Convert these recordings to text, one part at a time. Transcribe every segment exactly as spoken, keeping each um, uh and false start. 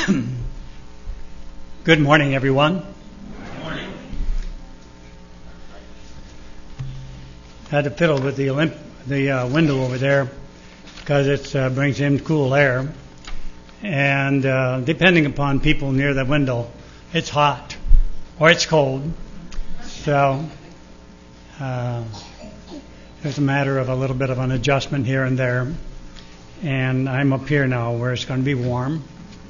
Good morning, everyone. Good morning. I had to fiddle with the Olymp- the uh, window over there because it uh, brings in cool air. And uh, depending upon people near the window, it's hot or it's cold. So uh, it's a matter of a little bit of an adjustment here and there. And I'm up here now where it's going to be warm.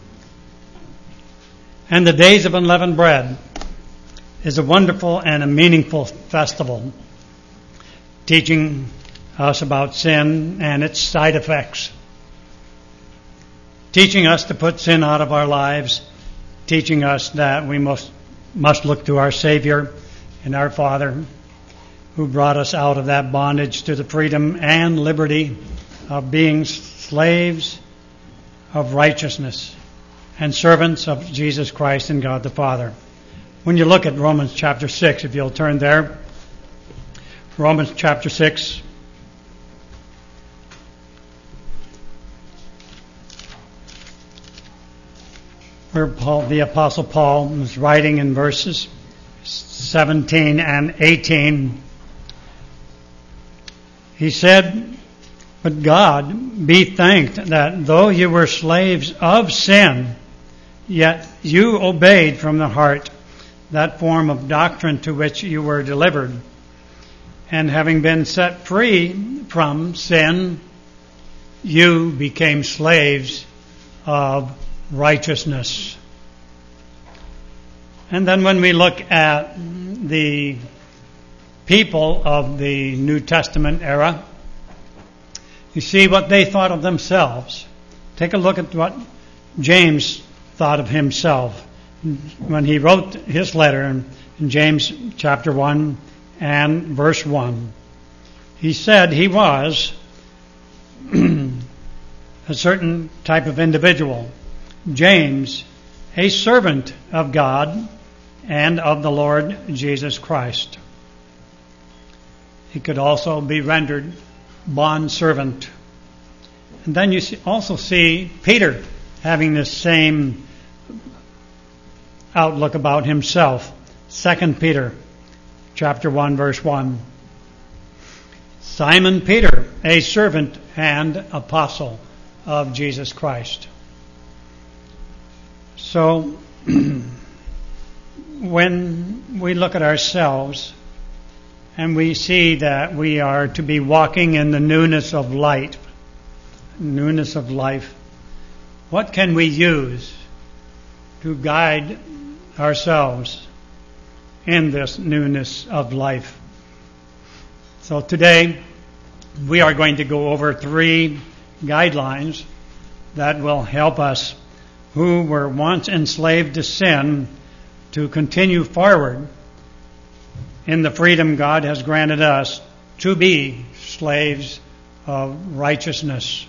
And the Days of Unleavened Bread is a wonderful and a meaningful festival, teaching us about sin and its side effects, teaching us to put sin out of our lives, teaching us that we must must look to our Savior and our Father, who brought us out of that bondage to the freedom and liberty of being slaves of righteousness and servants of Jesus Christ and God the Father. When you look at Romans chapter six, if you'll turn there, Romans chapter six. Where Paul, the Apostle Paul was writing in verses seventeen and eighteen. He said, "But God be thanked that though you were slaves of sin, yet you obeyed from the heart that form of doctrine to which you were delivered. And having been set free from sin, you became slaves of righteousness." And then when we look at the people of the New Testament era, you see what they thought of themselves. Take a look at what James thought of himself when he wrote his letter in, in James chapter one and verse one. He said he was a certain type of individual. James, a servant of God and of the Lord Jesus Christ. He could also be rendered bondservant. And then you see, also see Peter having this same outlook about himself. Second Peter chapter one verse one. Simon Peter, a servant and apostle of Jesus Christ. So when we look at ourselves and we see that we are to be walking in the newness of light, newness of life, what can we use to guide ourselves in this newness of life? So today we are going to go over three guidelines that will help us who were once enslaved to sin to continue forward in the freedom God has granted us to be slaves of righteousness.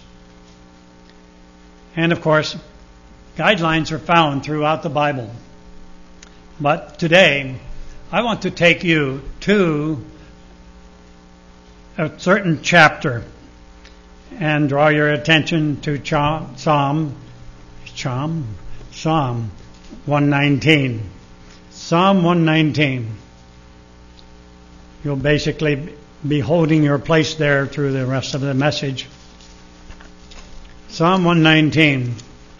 And of course, guidelines are found throughout the Bible. But today, I want to take you to a certain chapter and draw your attention to Psalm, Psalm, Psalm one nineteen. Psalm one nineteen. You'll basically be holding your place there through the rest of the message. Psalm one nineteen.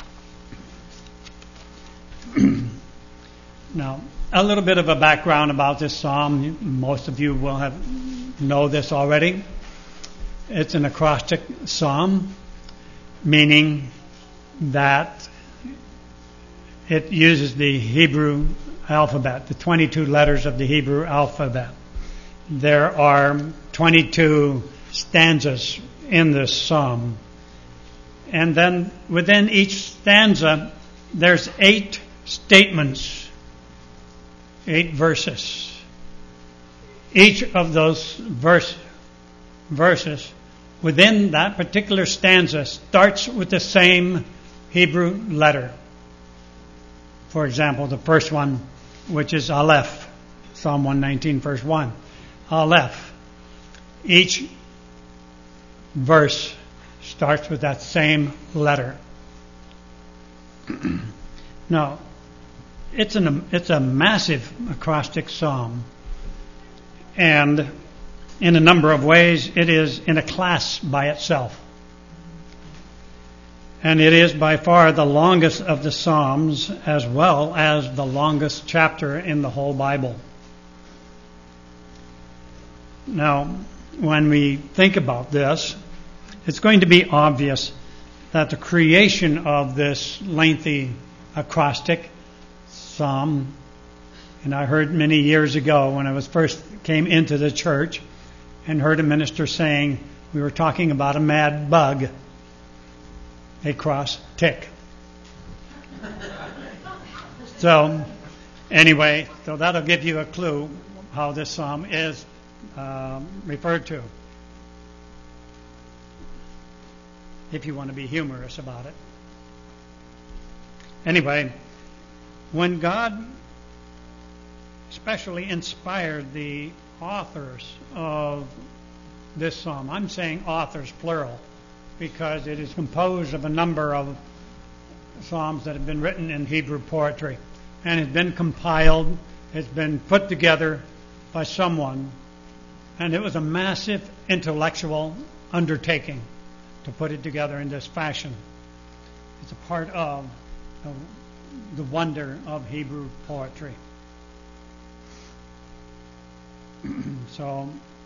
Now, a little bit of a background about this psalm. Most of you will have know this already. It's an acrostic psalm, meaning that it uses the Hebrew alphabet, the twenty-two letters of the Hebrew alphabet. There are twenty-two stanzas in this psalm. And then within each stanza, there's eight statements, eight verses. Each of those verse, verses within that particular stanza starts with the same Hebrew letter. For example, the first one, which is Aleph, Psalm one nineteen, verse one. Aleph. Each verse starts with that same letter. Now, it's an it's a massive acrostic psalm, and in a number of ways, it is in a class by itself. And it is by far the longest of the Psalms, as well as the longest chapter in the whole Bible. Now, when we think about this, it's going to be obvious that the creation of this lengthy acrostic psalm, and I heard many years ago when I was first came into the church and heard a minister saying we were talking about a mad bug, a cross tick. So, anyway, so that'll give you a clue how this psalm is um, referred to, if you want to be humorous about it. Anyway, when God especially inspired the authors of this psalm, I'm saying authors plural, because it is composed of a number of psalms that have been written in Hebrew poetry, and it's been compiled, it's been put together by someone, and it was a massive intellectual undertaking to put it together in this fashion. It's a part of the wonder of Hebrew poetry. So,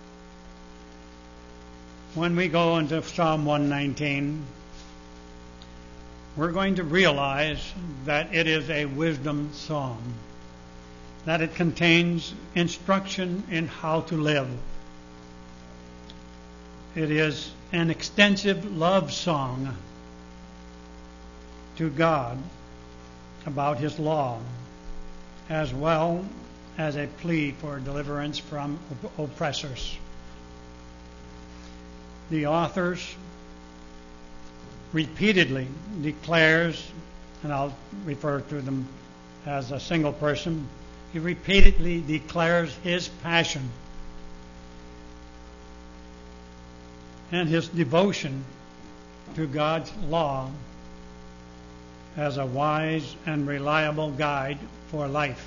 when we go into Psalm one nineteen, we're going to realize that it is a wisdom psalm, that it contains instruction in how to live. It is an extensive love song to God about His law, as well as a plea for deliverance from oppressors. The authors repeatedly declares, and I'll refer to them as a single person, he repeatedly declares his passion and his devotion to God's law as a wise and reliable guide for life,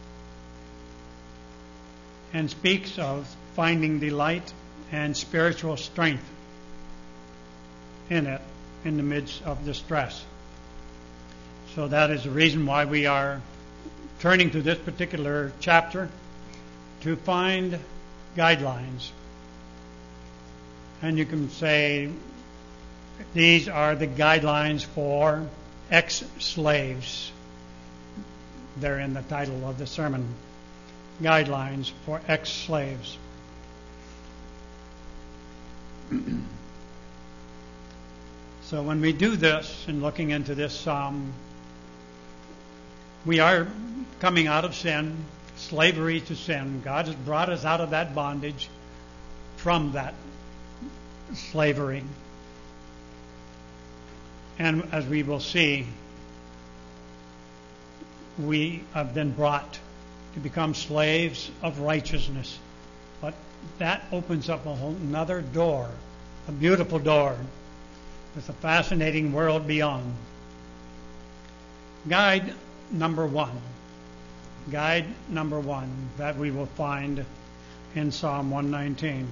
and speaks of finding delight and spiritual strength in it in the midst of distress. So that is the reason why we are turning to this particular chapter, to find guidelines. And you can say these are the guidelines for ex-slaves. They're in the title of the sermon. Guidelines for ex-slaves. So when we do this and looking into this psalm, we are coming out of sin, slavery to sin. God has brought us out of that bondage, from that slavery. And as we will see, we have been brought to become slaves of righteousness. But that opens up a whole another door, a beautiful door, with a fascinating world beyond. Guide number one. Guide number one that we will find in Psalm one nineteen.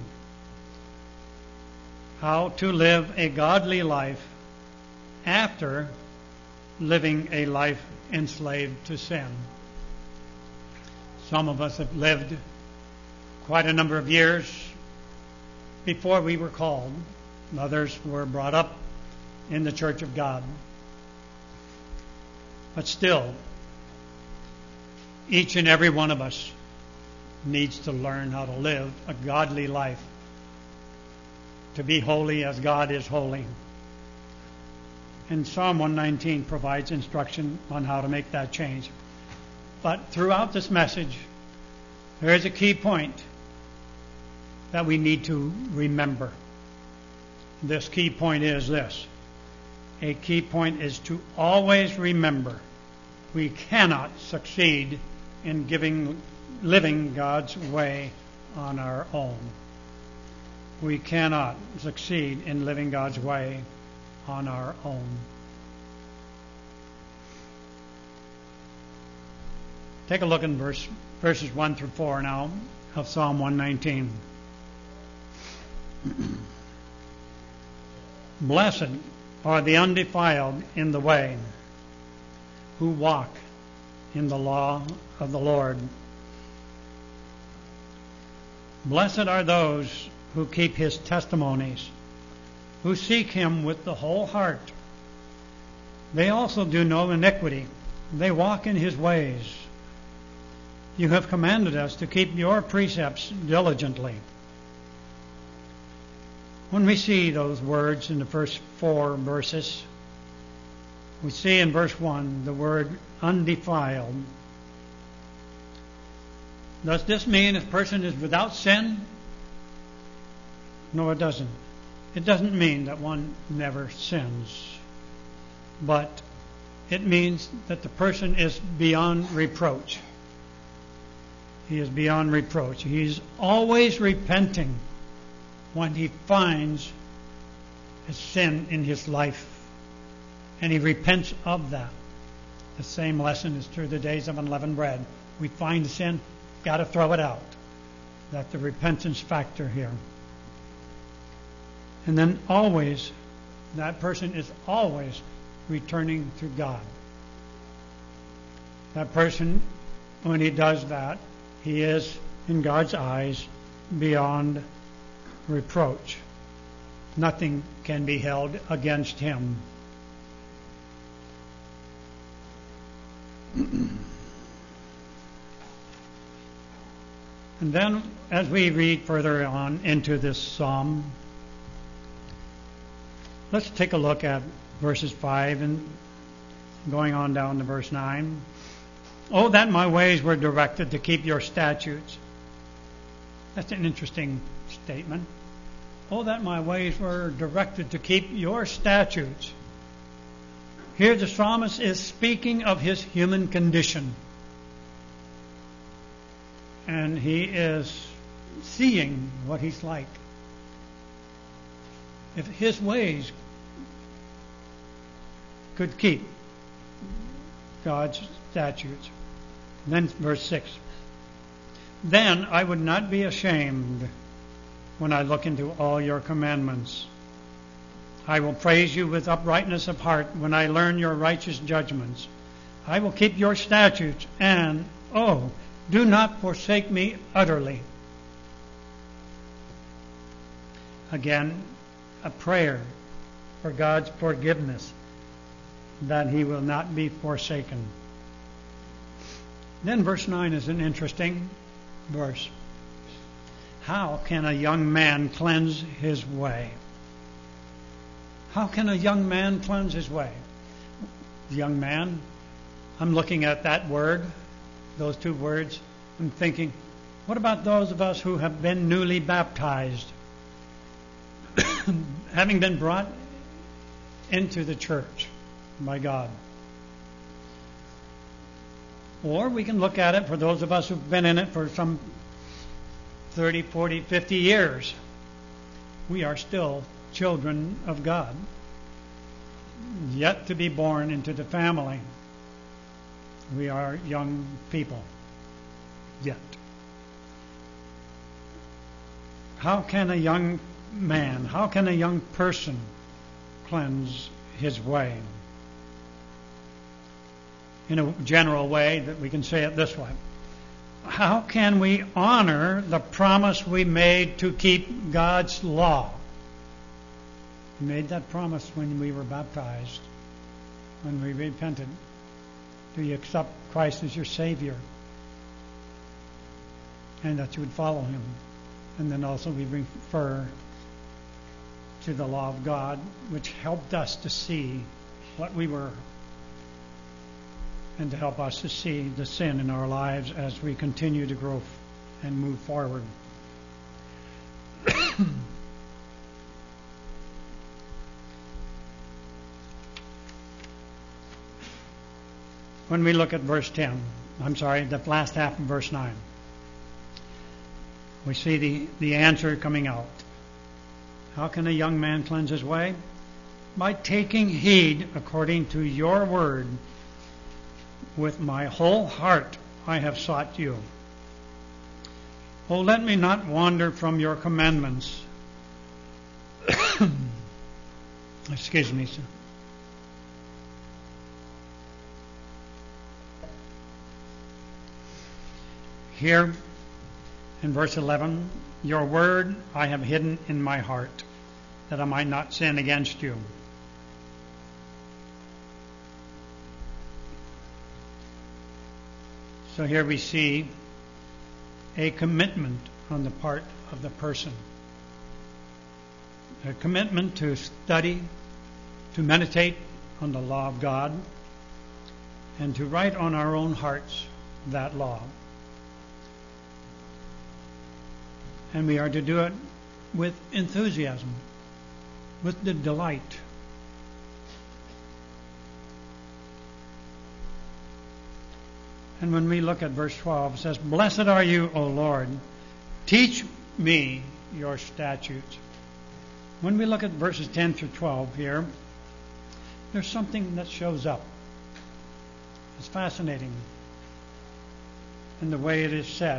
How to live a godly life after living a life enslaved to sin. Some of us have lived quite a number of years before we were called. Others were brought up in the Church of God. But still, each and every one of us needs to learn how to live a godly life, to be holy as God is holy. And Psalm one nineteen provides instruction on how to make that change. But throughout this message, there is a key point that we need to remember. This key point is this. A key point is to always remember we cannot succeed in giving, living God's way on our own. We cannot succeed in living God's way on our own. Take a look in verse, verses one through four now of Psalm one nineteen. Blessed are the undefiled in the way, who walk in the law of the Lord. Blessed are those who keep his testimonies, who seek him with the whole heart. They also do no iniquity. They walk in his ways. You have commanded us to keep your precepts diligently. When we see those words in the first four verses, we see in verse one the word undefiled. Does this mean a person is without sin? No, it doesn't. It doesn't mean that one never sins. But it means that the person is beyond reproach. He is beyond reproach. He's always repenting when he finds a sin in his life. And he repents of that. The same lesson is true the days of unleavened bread. We find sin, got to throw it out. That's the repentance factor here. And then always, that person is always returning to God. That person, when he does that, he is, in God's eyes, beyond reproach. Nothing can be held against him. And then, as we read further on into this psalm, let's take a look at verses five and going on down to verse nine. Oh, that my ways were directed to keep your statutes. That's an interesting statement. Oh, that my ways were directed to keep your statutes. Here the psalmist is speaking of his human condition. And he is seeing what he's like. If his ways could keep God's statutes. Then verse six. Then I would not be ashamed when I look into all your commandments. I will praise you with uprightness of heart when I learn your righteous judgments. I will keep your statutes and, oh, do not forsake me utterly. Again, a prayer for God's forgiveness, that he will not be forsaken. Then verse nine is an interesting verse. How can a young man cleanse his way? How can a young man cleanse his way? Young man, I'm looking at that word, those two words. I'm thinking, what about those of us who have been newly baptized? Having been brought into the church by God. Or we can look at it for those of us who've been in it for some thirty, forty, fifty years. We are still children of God, yet to be born into the family. We are young people, yet. How can a young man, how can a young person cleanse his way? In a general way, that we can say it this way. How can we honor the promise we made to keep God's law? We made that promise when we were baptized, when we repented. Do you accept Christ as your Savior? And that you would follow him. And then also we refer to the law of God, which helped us to see what we were, and to help us to see the sin in our lives as we continue to grow and move forward. When we look at verse ten, I'm sorry, the last half of verse nine, we see the, the answer coming out. How can a young man cleanse his way? By taking heed according to your word. With my whole heart I have sought you. Oh, let me not wander from your commandments. Excuse me, sir. Here in verse eleven, your word I have hidden in my heart, that I might not sin against you. So here we see a commitment on the part of the person. A commitment to study, to meditate on the law of God, and to write on our own hearts that law. And we are to do it with enthusiasm, with the delight. And when we look at verse twelve, it says, Blessed are you, O Lord. Teach me your statutes. When we look at verses ten through twelve here, there's something that shows up. It's fascinating in the way it is said.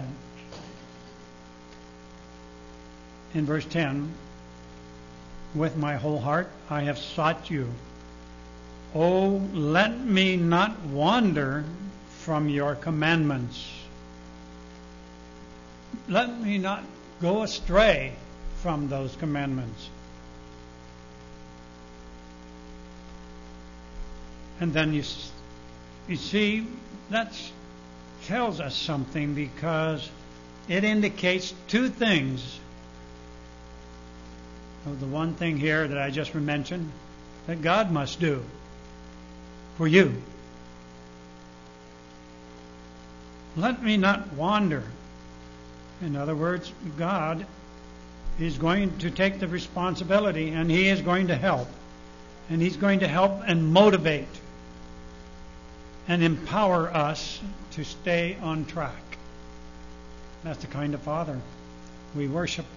In verse ten, with my whole heart I have sought you. Oh, let me not wander from your commandments. Let me not go astray from those commandments. And then you, you see, that tells us something, because it indicates two things. The one thing here that I just mentioned, that God must do for you. Let me not wander. In other words, God is going to take the responsibility, and He is going to help. And He's going to help and motivate and empower us to stay on track. That's the kind of Father we worship.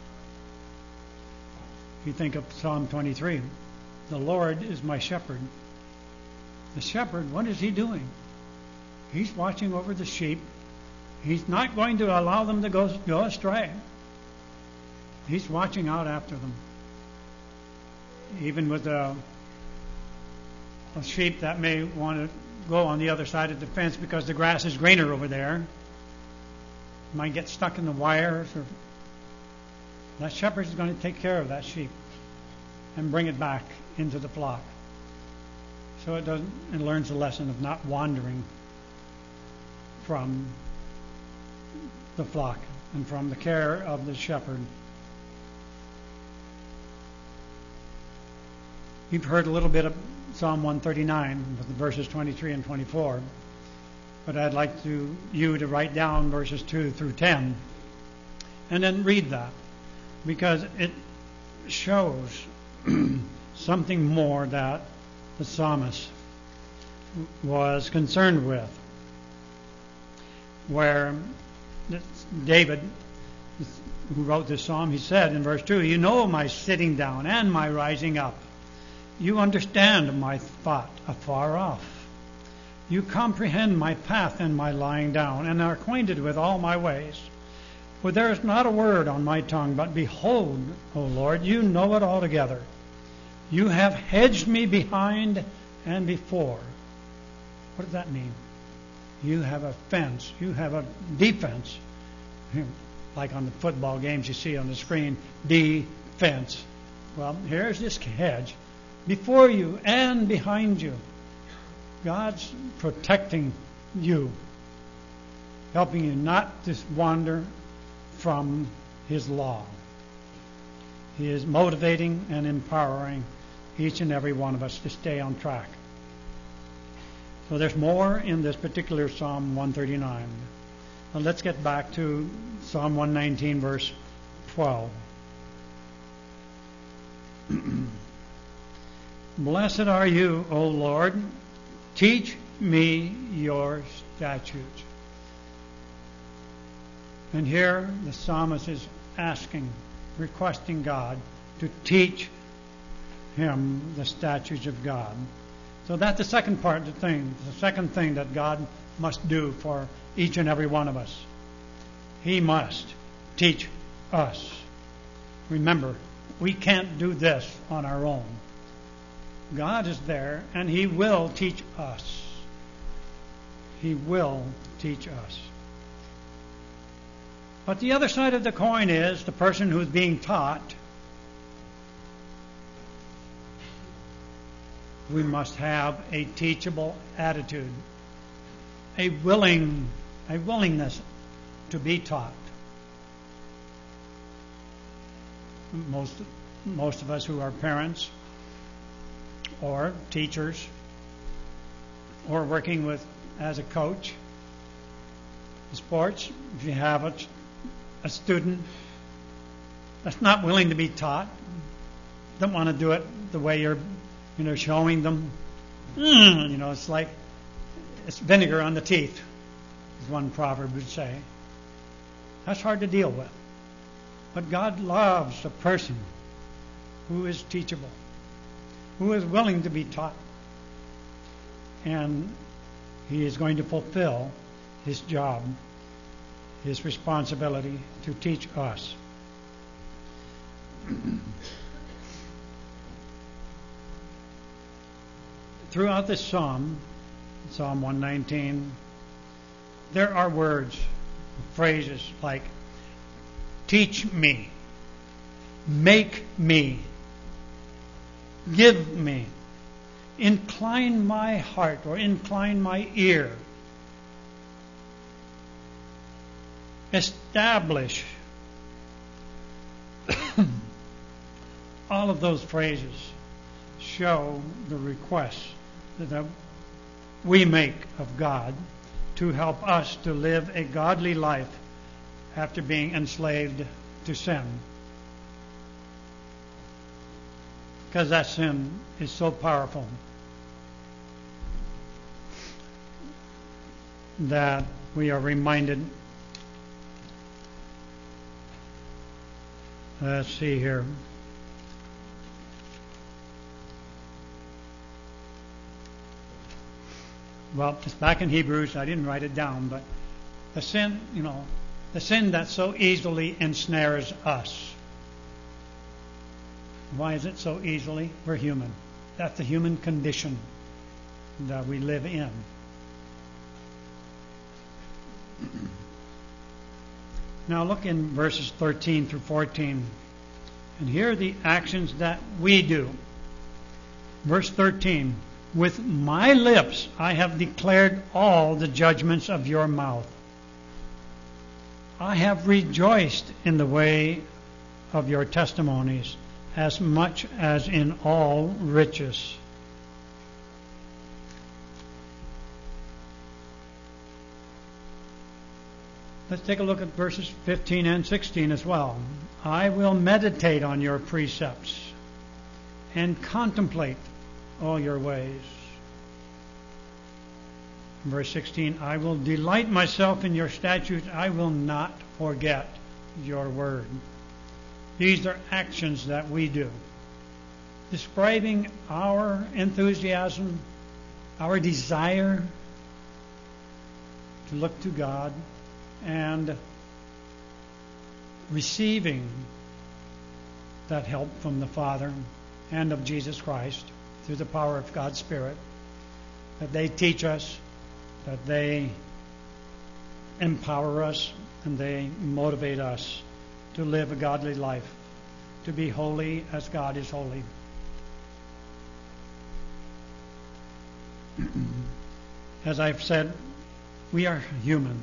You think of Psalm twenty-three. The Lord is my shepherd. The shepherd, what is he doing? He's watching over the sheep. He's not going to allow them to go, go astray. He's watching out after them. Even with a, a sheep that may want to go on the other side of the fence because the grass is greener over there, might get stuck in the wires, or that shepherd is going to take care of that sheep and bring it back into the flock. So it doesn't. It learns the lesson of not wandering from the flock and from the care of the shepherd. You've heard a little bit of Psalm one thirty-nine with the verses twenty-three and twenty-four, but I'd like to, you to write down verses two through ten and then read that, because it shows something more that the psalmist was concerned with. Where David, who wrote this psalm, he said in verse two, you know my sitting down and my rising up. You understand my thought afar off. You comprehend my path and my lying down, and are acquainted with all my ways. For there is not a word on my tongue, but behold, O Lord, you know it altogether. You have hedged me behind and before. What does that mean? You have a fence. You have a defense. Like on the football games you see on the screen, defense. Well, here's this hedge before you and behind you. God's protecting you, helping you not to wander from His law. He is motivating and empowering each and every one of us to stay on track. So there's more in this particular Psalm one thirty-nine. Now let's get back to Psalm one nineteen, verse twelve. Blessed are you, O Lord. Teach me your statutes. And here the psalmist is asking, requesting God to teach him the statutes of God. So that's the second part of the thing, the second thing that God must do for each and every one of us. He must teach us. Remember, we can't do this on our own. God is there, and He will teach us. He will teach us. But the other side of the coin is the person who's being taught. We must have a teachable attitude, a willing, a willingness to be taught. Most, most of us who are parents or teachers or working with as a coach in sports, if you have a, a student that's not willing to be taught, don't want to do it the way you're, you know, showing them, mm, you know, it's like it's vinegar on the teeth, as one proverb would say. That's hard to deal with. But God loves a person who is teachable, who is willing to be taught. And He is going to fulfill His job, His responsibility to teach us. Throughout this psalm, Psalm one nineteen, there are words, phrases like, teach me, make me, give me, incline my heart or incline my ear, establish. All of those phrases show the request that we make of God to help us to live a godly life after being enslaved to sin. Because that sin is so powerful that we are reminded. Let's see here. Well, it's back in Hebrews. I didn't write it down, but the sin, you know, the sin that so easily ensnares us. Why is it so easily? We're human. That's the human condition that we live in. Now look in verses thirteen through fourteen. And here are the actions that we do. Verse thirteen. With my lips I have declared all the judgments of your mouth. I have rejoiced in the way of your testimonies as much as in all riches. Let's take a look at verses fifteen and sixteen as well. I will meditate on your precepts and contemplate all your ways. Verse sixteen, I will delight myself in your statutes. I will not forget your word. These are actions that we do, describing our enthusiasm, our desire to look to God and receiving that help from the Father and of Jesus Christ through the power of God's Spirit, that they teach us, that they empower us, and they motivate us to live a godly life, to be holy as God is holy. As I've said, we are human.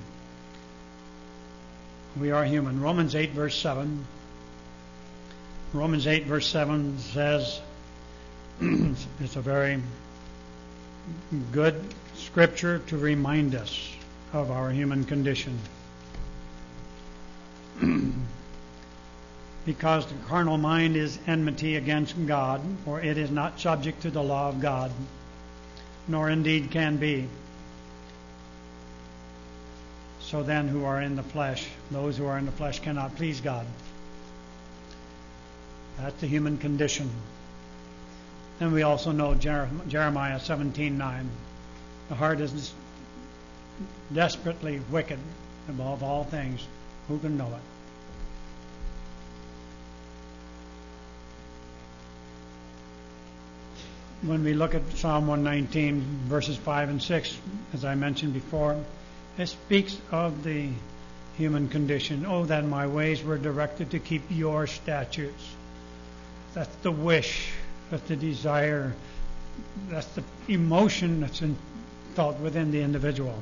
We are human. Romans eight verse seven. Romans eight verse seven says, it's a very good scripture to remind us of our human condition. Because the carnal mind is enmity against God, for it is not subject to the law of God, nor indeed can be. So then, who are in the flesh, those who are in the flesh cannot please God. That's the human condition. And we also know Jeremiah seventeen nine. The heart is desperately wicked above all things. Who can know it? When we look at Psalm one nineteen, verses five and six, as I mentioned before, it speaks of the human condition. Oh, that my ways were directed to keep your statutes. That's the wish, that's the desire, that's the emotion that's in, felt within the individual.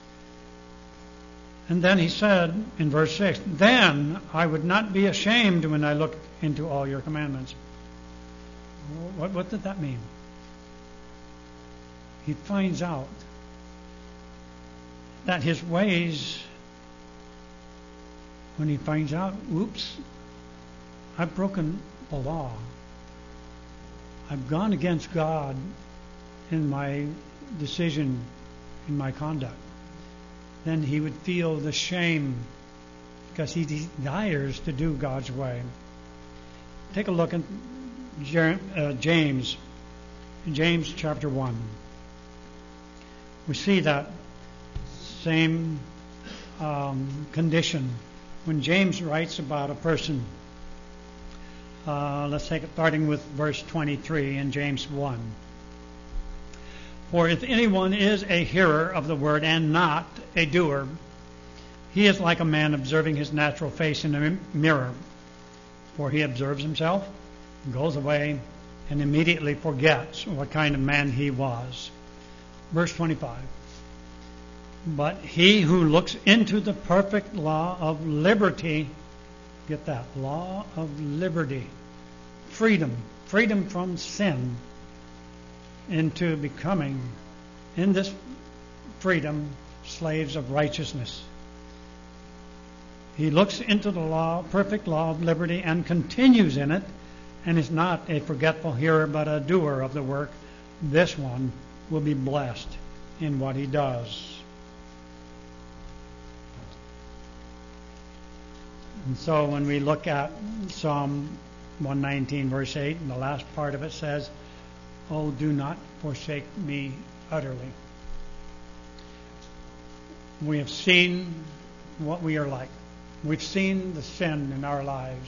And then he said in verse six, then I would not be ashamed when I looked into all your commandments. What, what did that mean? He finds out that his ways, when he finds out, oops, I've broken the law. I've gone against God in my decision, in my conduct. Then he would feel the shame because he desires to do God's way. Take a look at James, James chapter one. We see that same um, condition when James writes about a person. Uh, let's take it starting with verse twenty-three in James one. For if anyone is a hearer of the word and not a doer, he is like a man observing his natural face in a mirror. For he observes himself, goes away, and immediately forgets what kind of man he was. Verse twenty-five. But he who looks into the perfect law of liberty, get that, law of liberty, freedom, freedom from sin, into becoming, in this freedom, slaves of righteousness. He looks into the law, perfect law of liberty, and continues in it, and is not a forgetful hearer, but a doer of the work. This one will be blessed in what he does. And so when we look at Psalm one nineteen, verse eight, and the last part of it says, oh, do not forsake me utterly. We have seen what we are like. We've seen the sin in our lives.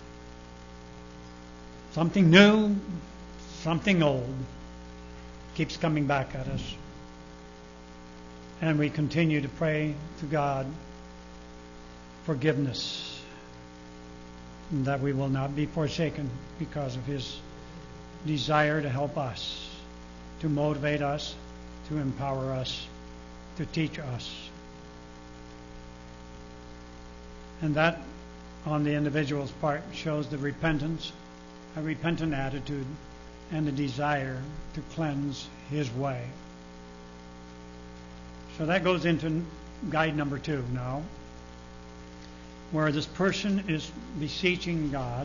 Something new, something old keeps coming back at us. And we continue to pray to God forgiveness, and that we will not be forsaken because of His desire to help us, to motivate us, to empower us, to teach us. And that, on the individual's part, shows the repentance, a repentant attitude, and a desire to cleanse his way. So that goes into guide number two now, where this person is beseeching God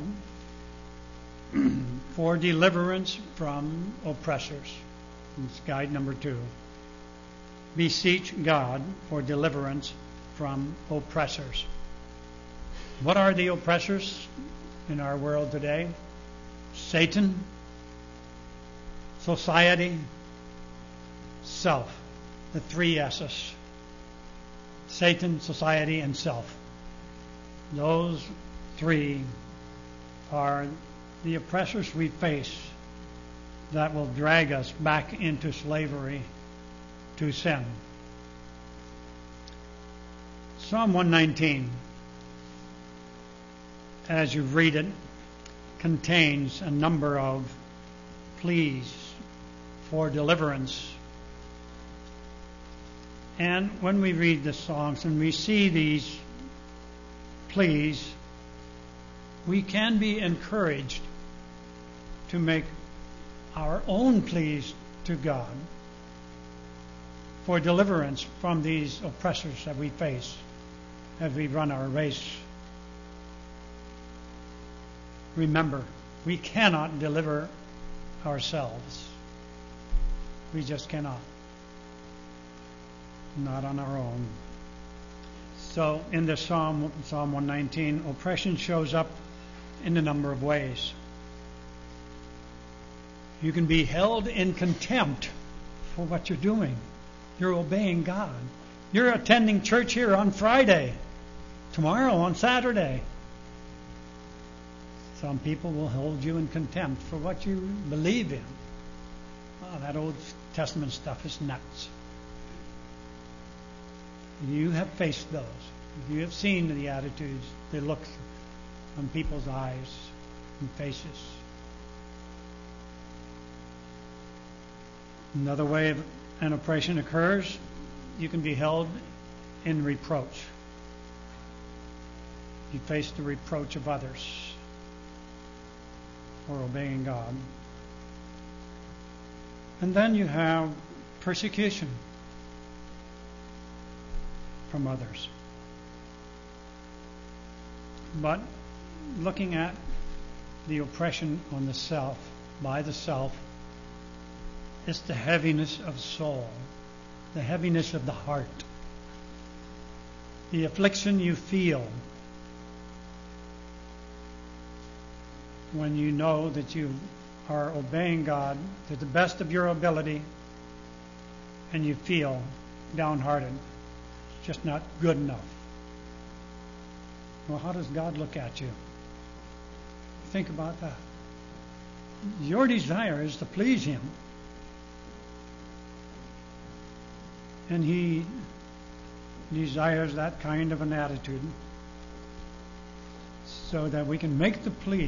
for deliverance from oppressors. It's guide number two. Beseech God for deliverance from oppressors. What are the oppressors in our world today? Satan, society, self. The three S's. Satan, society, and self. Those three are the oppressors we face that will drag us back into slavery to sin. Psalm one nineteen, as you read it, contains a number of pleas for deliverance. And when we read the songs and we see these pleas, we can be encouraged to make our own pleas to God for deliverance from these oppressors that we face as we run our race. Remember, we cannot deliver ourselves. We just cannot. Not on our own. So in this Psalm, Psalm one nineteen, oppression shows up in a number of ways. You can be held in contempt for what you're doing. You're obeying God. You're attending church here on Friday, tomorrow on Saturday. Some people will hold you in contempt for what you believe in. Oh, that Old Testament stuff is nuts. You have faced those. You have seen the attitudes, the looks on people's eyes and faces. Another way of an oppression occurs, you can be held in reproach. You face the reproach of others for obeying God. And then you have persecution from others. But looking at the oppression on the self, by the self, it's the heaviness of soul, the heaviness of the heart, the affliction you feel when you know that you are obeying God to the best of your ability and you feel downhearted, just not good enough. Well, how does God look at you? Think about that. Your desire is to please Him. And He desires that kind of an attitude so that we can make the plea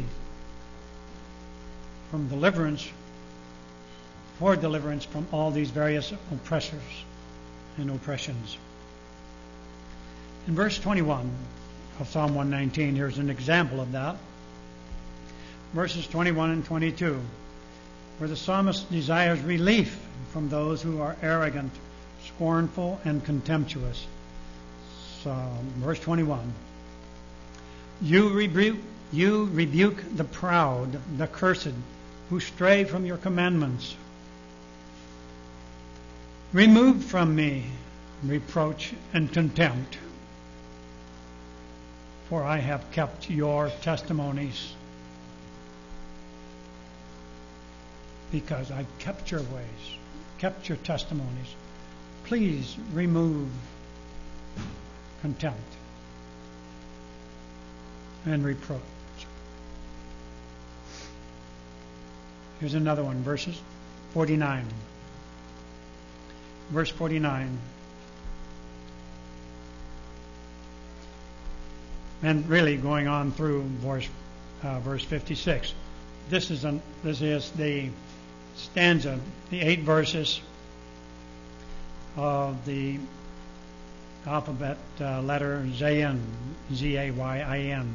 from deliverance, for deliverance from all these various oppressors and oppressions. In verse twenty-one of Psalm one nineteen, here's an example of that. Verses twenty-one and twenty-two, where the psalmist desires relief from those who are arrogant, scornful, and contemptuous. So, verse twenty-one, you rebuke, you rebuke the proud, the cursed, who stray from your commandments. Remove from me reproach and contempt, for I have kept your testimonies. Because I've kept your ways, kept your testimonies. Please remove contempt and reproach. Here's another one, verses forty-nine. Verse forty-nine. And really going on through verse, uh, verse fifty-six. This is, an, this is the stanza, the eight verses of the alphabet uh, letter Zayin, Z A Y I N.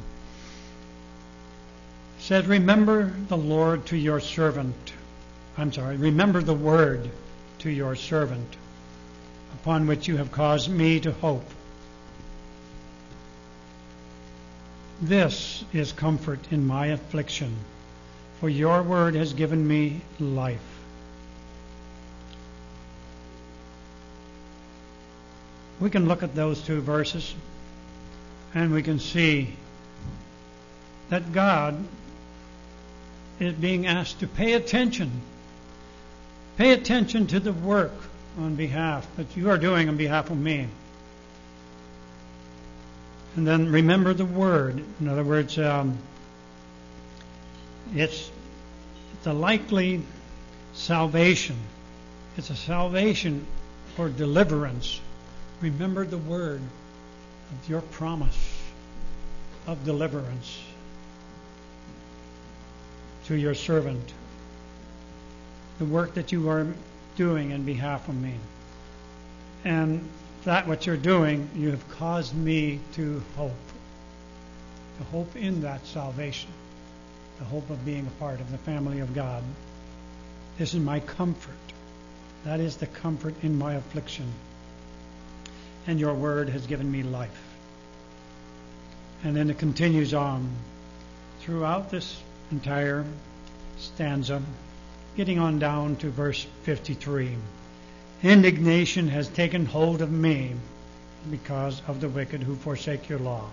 It says, remember the Lord to your servant. I'm sorry, remember the word to your servant, upon which you have caused me to hope. This is comfort in my affliction, for your word has given me life. We can look at those two verses and we can see that God is being asked to pay attention. Pay attention to the work on behalf that you are doing on behalf of me. And then remember the word. In other words, um, it's the likely salvation. It's a salvation or deliverance. Remember the word of your promise of deliverance to your servant. The work that you are doing in behalf of me. And that what you're doing, you have caused me to hope. To hope in that salvation. The hope of being a part of the family of God. This is my comfort. That is the comfort in my affliction. And your word has given me life. And then it continues on throughout this entire stanza, getting on down to verse fifty-three. Indignation has taken hold of me because of the wicked who forsake your law.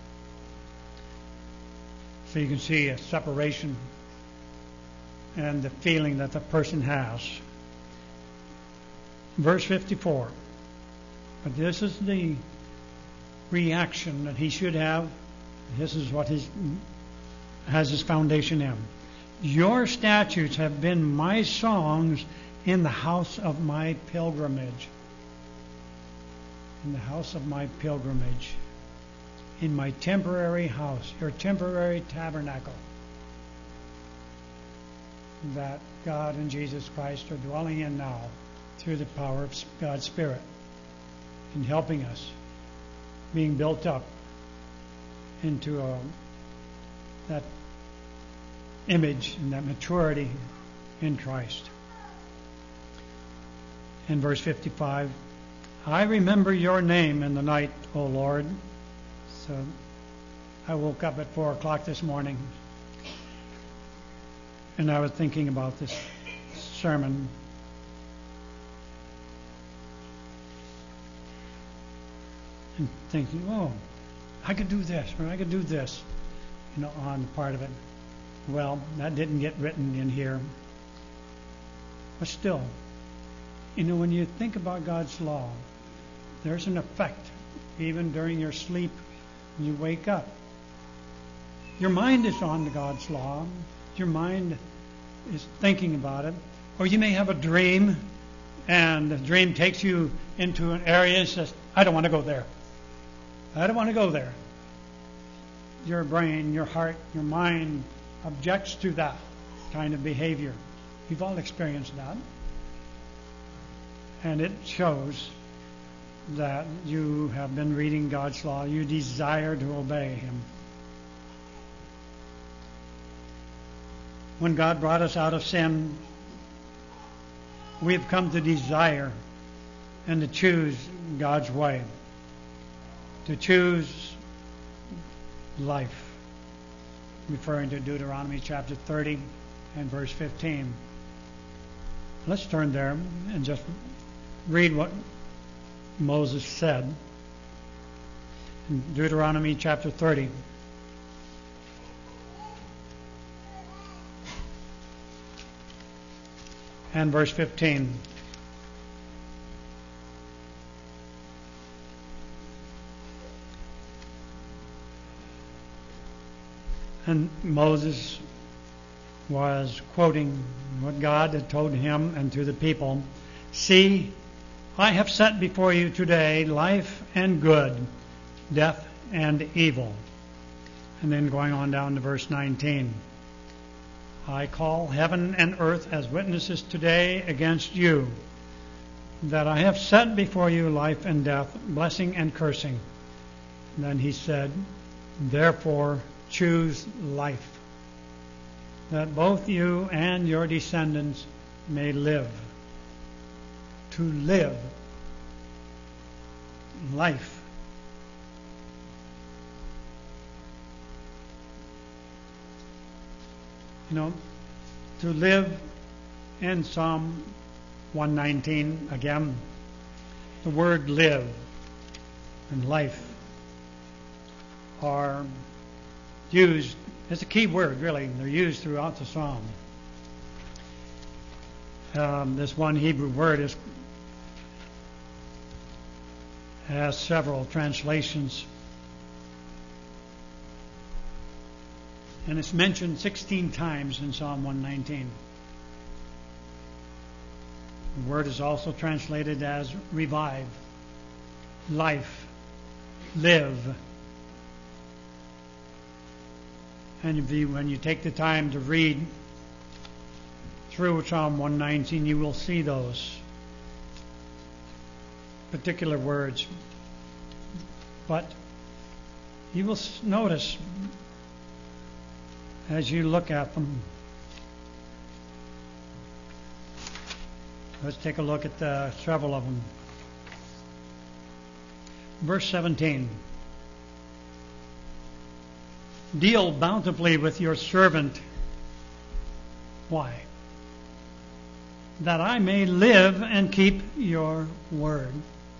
So you can see a separation and the feeling that the person has. Verse fifty-four. But this is the reaction that he should have. This is what his has his foundation in. Your statutes have been my songs in the house of my pilgrimage. In the house of my pilgrimage. In my temporary house, your temporary tabernacle. That God and Jesus Christ are dwelling in now through the power of God's Spirit in helping us, being built up into a, that image and that maturity in Christ. In verse fifty-five, I remember your name in the night, O Lord. So I woke up at four o'clock this morning and I was thinking about this sermon. And thinking, oh, I could do this, or I could do this, you know, on part of it. Well, that didn't get written in here. But still, you know, when you think about God's law, there's an effect, even during your sleep, when you wake up. Your mind is on to God's law. Your mind is thinking about it. Or you may have a dream, and the dream takes you into an area and says, I don't want to go there. I don't want to go there. Your brain, your heart, your mind objects to that kind of behavior. We've all experienced that. And it shows that you have been reading God's law. You desire to obey Him. When God brought us out of sin, we have come to desire and to choose God's way. To choose life. Referring to Deuteronomy chapter thirty and verse fifteen. Let's turn there and just read what Moses said in Deuteronomy chapter thirty. And verse fifteen. And Moses was quoting what God had told him and to the people. See, I have set before you today life and good, death and evil. And then going on down to verse nineteen. I call heaven and earth as witnesses today against you, that I have set before you life and death, blessing and cursing. And then he said, therefore choose life, that both you and your descendants may live. To live. Life. You know, to live in Psalm one nineteen, again, the word live and life are used, it's a key word, really. They're used throughout the psalm. Um, this one Hebrew word is has several translations. And it's mentioned sixteen times in Psalm one nineteen. The word is also translated as revive, life, live. And if you, when you take the time to read through Psalm one nineteen, you will see those particular words. But you will notice as you look at them. Let's take a look at uh, several of them. Verse seventeen. Deal bountifully with your servant. Why? That I may live and keep your word.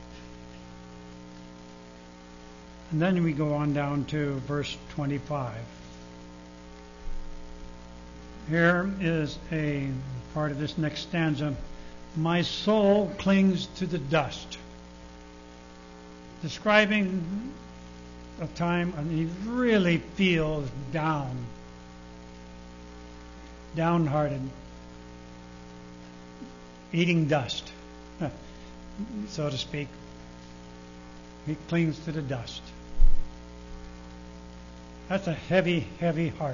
And then we go on down to verse twenty-five. Here is a part of this next stanza. My soul clings to the dust. describing a time when he really feels down, downhearted, eating dust, so to speak. He clings to the dust. That's a heavy, heavy heart.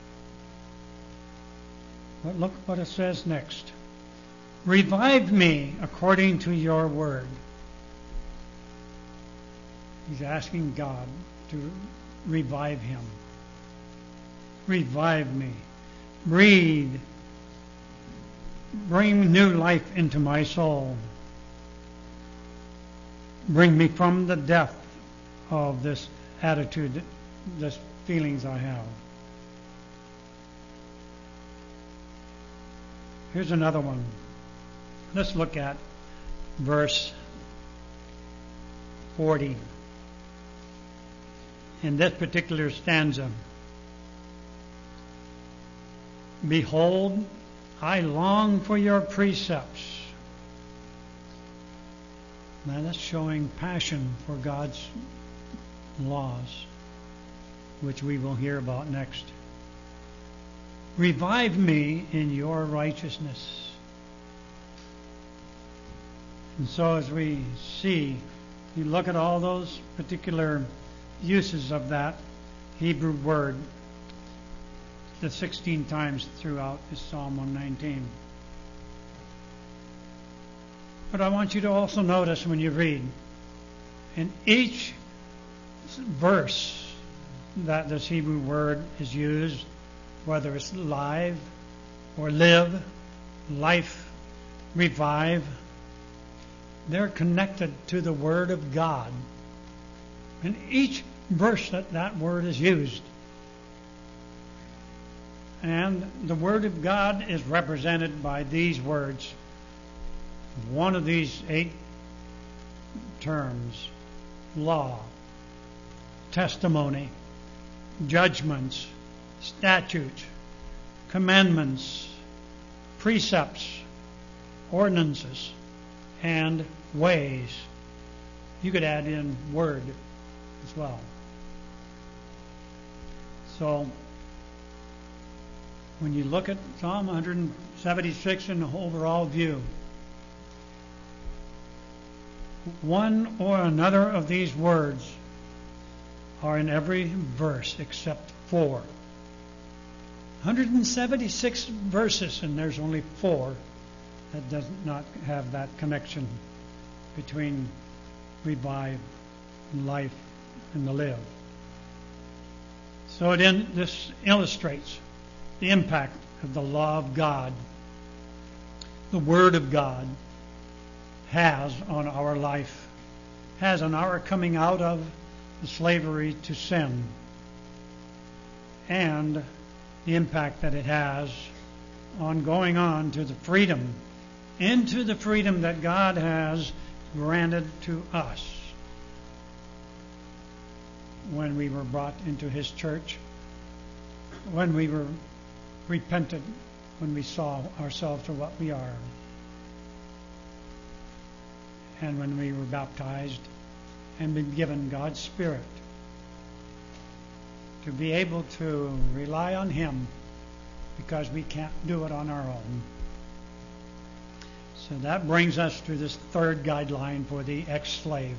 But look what it says next. Revive me according to your word. He's asking God to revive him. Revive me. Breathe. Bring new life into my soul. Bring me from the depth of this attitude, this feelings I have. Here's another one. Let's look at verse forty. In this particular stanza, behold, I long for your precepts. Now that's showing passion for God's laws, which we will hear about next. Revive me in your righteousness. And so as we see, you look at all those particular uses of that Hebrew word, the sixteen times throughout this Psalm one nineteen. But I want you to also notice when you read, in each verse that this Hebrew word is used, whether it's live or live, life, revive, they're connected to the Word of God. In each verse that that word is used. And the Word of God is represented by these words. One of these eight terms: law, testimony, judgments, statutes, commandments, precepts, ordinances, and ways. You could add in word as well. So, when you look at Psalm one seventy-six in the overall view, one or another of these words are in every verse except four. one hundred seventy-six verses, and there's only four that does not have that connection between revive and life and the live. So it in, this illustrates the impact of the law of God, the Word of God, has on our life, has on our coming out of the slavery to sin, and the impact that it has on going on to the freedom, into the freedom that God has granted to us when we were brought into His church, when we were repented, when we saw ourselves for what we are, and when we were baptized and been given God's Spirit to be able to rely on Him, because we can't do it on our own. So that brings us to this third guideline for the ex-slave.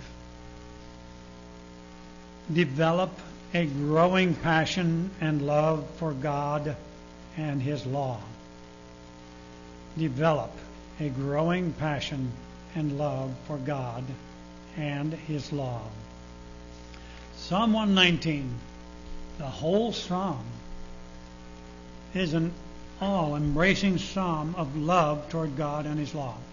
Develop a growing passion and love for God and His law. Develop a growing passion and love for God and His law. Psalm one nineteen, the whole psalm, is an all-embracing psalm of love toward God and His law.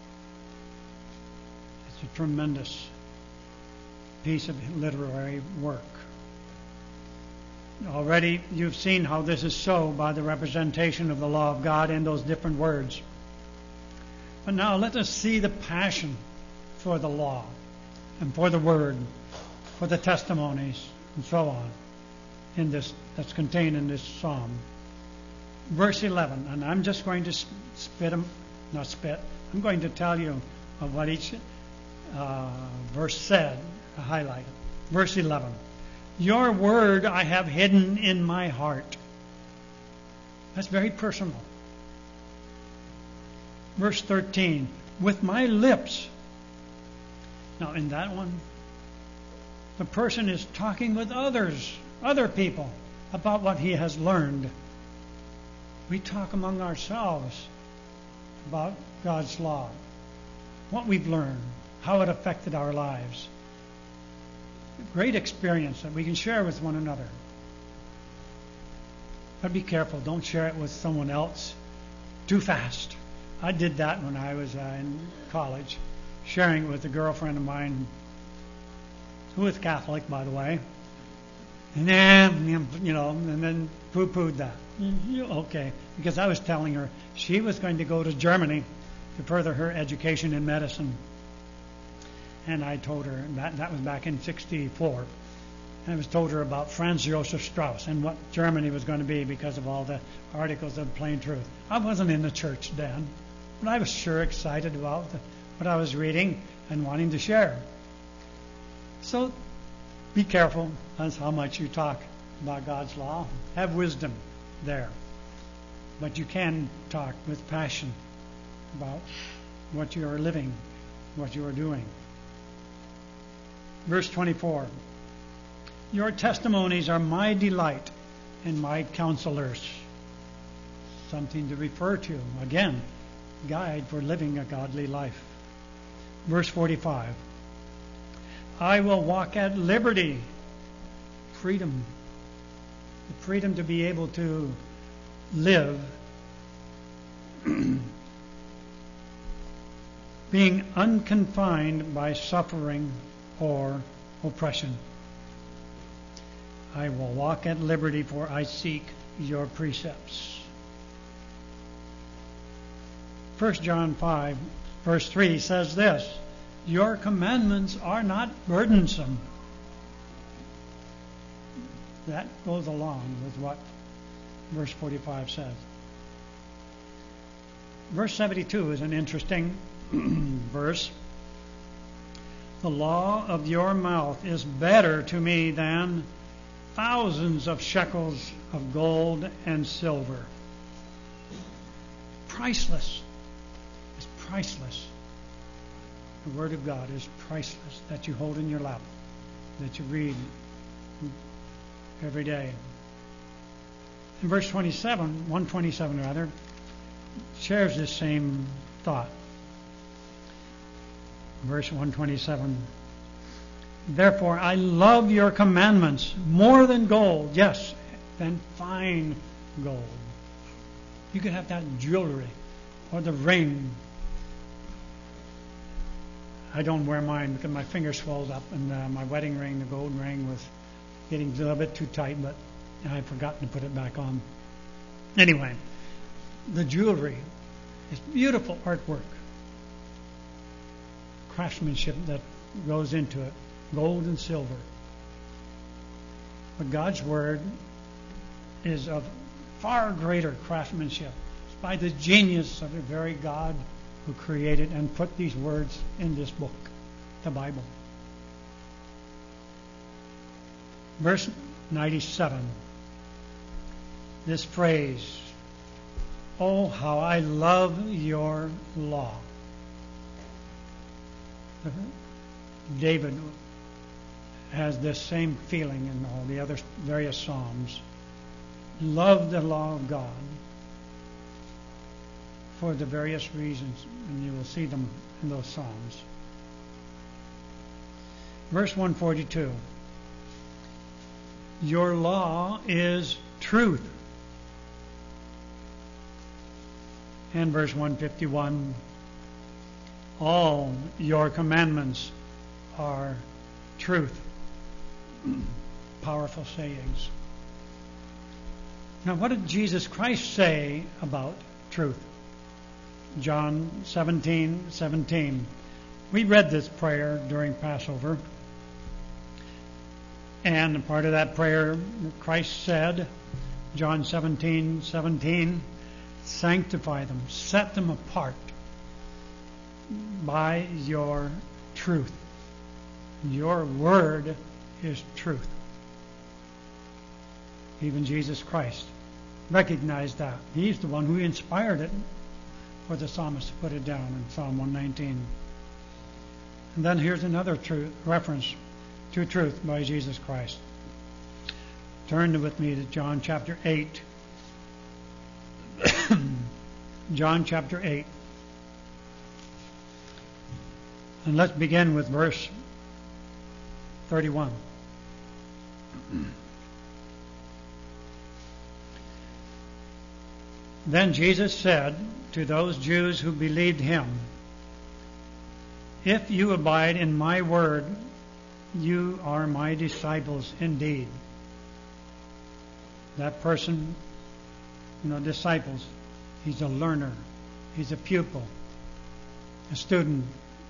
It's a tremendous piece of literary work. Already you've seen how this is so by the representation of the law of God in those different words. But now let us see the passion for the law and for the Word, for the testimonies, and so on, in this that's contained in this psalm. Verse eleven, and I'm just going to spit them, not spit, I'm going to tell you of what each uh, verse said, highlight it. Verse eleven. Your word I have hidden in my heart. That's very personal. Verse thirteen. With my lips. Now in that one, the person is talking with others, other people, about what he has learned. We talk among ourselves about God's law, what we've learned, how it affected our lives. A great experience that we can share with one another. But be careful, don't share it with someone else too fast. I did that when I was uh, in college, sharing it with a girlfriend of mine who was Catholic, by the way. And then, you know, and then poo-pooed that. Okay, because I was telling her she was going to go to Germany to further her education in medicine. And I told her, that, that was back in sixty-four. And I was told her about Franz Josef Strauss and what Germany was going to be because of all the articles of Plain Truth. I wasn't in the church then, but I was sure excited about the, what I was reading and wanting to share. So be careful as how much you talk about God's law. Have wisdom there. But you can talk with passion about what you are living, what you are doing. Verse twenty-four. Your testimonies are my delight and my counselors. Something to refer to. Again, guide for living a godly life. Verse forty-five. I will walk at liberty. Freedom. The freedom to be able to live being unconfined by suffering or oppression. I will walk at liberty, for I seek your precepts. First John five, verse three says this, your commandments are not burdensome. That goes along with what verse forty-five says. Verse seventy-two is an interesting verse. The law of your mouth is better to me than thousands of shekels of gold and silver. Priceless. It's priceless. The Word of God is priceless, that you hold in your lap, that you read every day. In verse twenty-seven, one twenty-seven rather, shares this same thought. Verse one twenty-seven. Therefore I love your commandments more than gold, yes, than fine gold. You could have that jewelry or the ring. I don't wear mine because my finger swells up, and uh, my wedding ring, the gold ring, was getting a little bit too tight, but I've forgotten to put it back on. Anyway, the jewelry is beautiful artwork, craftsmanship that goes into it, gold and silver. But God's Word is of far greater craftsmanship. It's by the genius of the very God who created and put these words in this book, the Bible. Verse ninety-seven. This phrase, oh, how I love your law. David has this same feeling in all the other various Psalms. Love the law of God for the various reasons, and you will see them in those Psalms. Verse one forty-two. Your law is truth. And verse one fifty-one. All your commandments are truth. Powerful sayings. Now, what did Jesus Christ say about truth? John seventeen seventeen. We read this prayer during Passover. And part of that prayer, Christ said, John seventeen seventeen, sanctify them, set them apart by your truth. Your word is truth. Even Jesus Christ recognized that. He's the one who inspired it for the psalmist to put it down in Psalm one nineteen. And then here's another truth, reference to truth by Jesus Christ. Turn with me to John chapter eight. John chapter eight. And let's begin with verse thirty-one. Then Jesus said to those Jews who believed him, "If you abide in my word, you are my disciples indeed." That person, you know, disciples, he's a learner, he's a pupil, a student.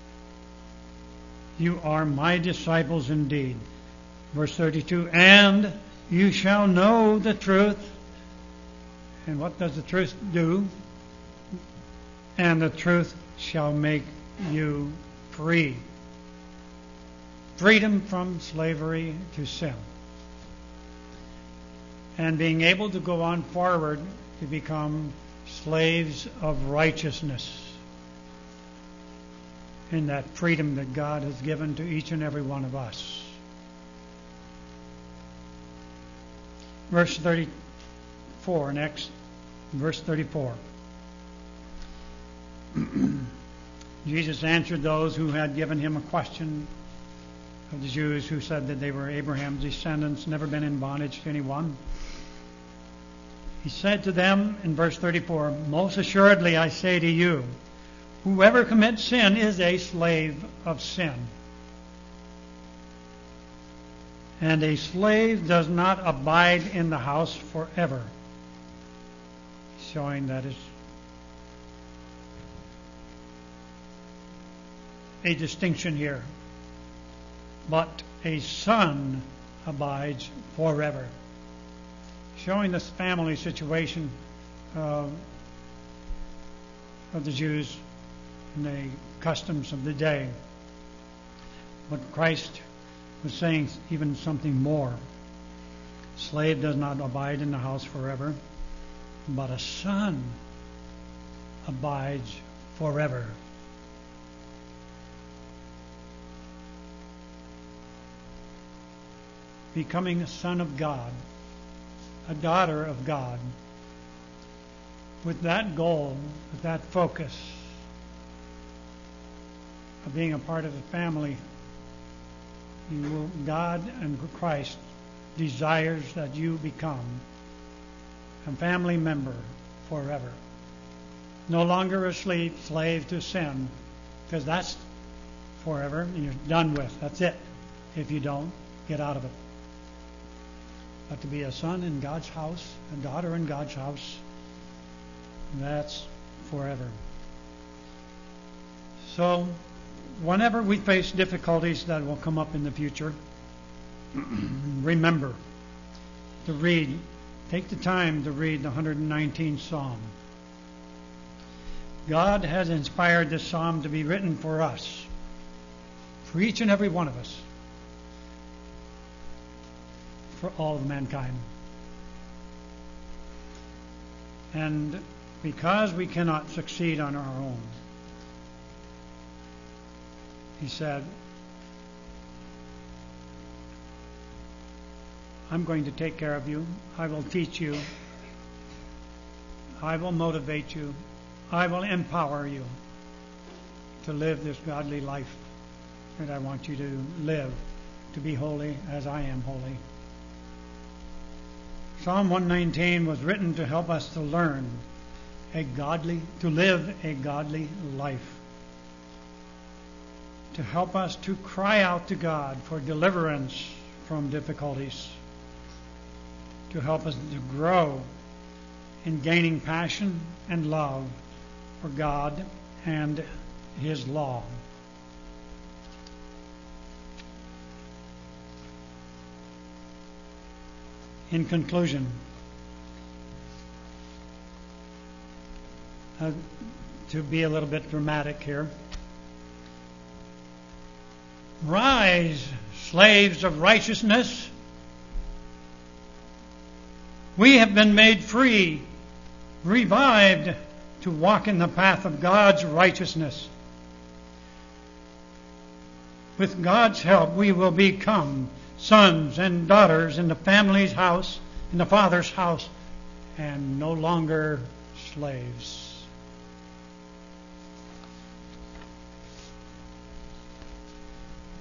You are my disciples indeed. Verse thirty-two, and you shall know the truth. And what does the truth do? And the truth shall make you free. Freedom from slavery to sin. And being able to go on forward to become slaves of righteousness in that freedom that God has given to each and every one of us. Verse thirty-four next. Verse thirty-four. Jesus answered those who had given him a question of the Jews who said that they were Abraham's descendants, never been in bondage to anyone. He said to them in verse thirty-four, "Most assuredly I say to you, whoever commits sin is a slave of sin. And a slave does not abide in the house forever." Showing that is a distinction here. But a son abides forever. Showing this family situation uh, of the Jews and the customs of the day. But Christ was saying even something more. Slave does not abide in the house forever, but a son abides forever. Becoming a son of God, a daughter of God, with that goal, with that focus of being a part of the family, you will, God and Christ desires that you become a family member forever. No longer a slave, slave to sin, because that's forever and you're done with. That's it. If you don't, get out of it. But to be a son in God's house, a daughter in God's house, that's forever. So, whenever we face difficulties that will come up in the future, remember to read, take the time to read the one hundred nineteenth Psalm. God has inspired this psalm to be written for us, for each and every one of us, for all of mankind. And because we cannot succeed on our own, he said, I'm going to take care of you. I will teach you. I will motivate you. I will empower you to live this godly life that I want you to live, to be holy as I am holy. Psalm one nineteen was written to help us to learn a godly, to live a godly life. To help us to cry out to God for deliverance from difficulties. To help us to grow in gaining passion and love for God and His law. In conclusion, uh, to be a little bit dramatic here, Rise, slaves of righteousness. We have been made free, revived to walk in the path of God's righteousness. With God's help, we will become sons and daughters in the family's house, in the Father's house, and no longer slaves.